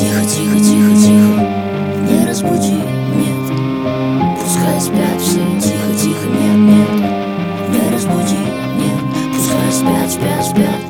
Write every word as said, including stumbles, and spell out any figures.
Тихо, тихо, тихо, тихо, не разбуди, нет. Пускай спят все, тихо, тихо, нет, нет. Не разбуди, нет. Пускай спят, спят, спят.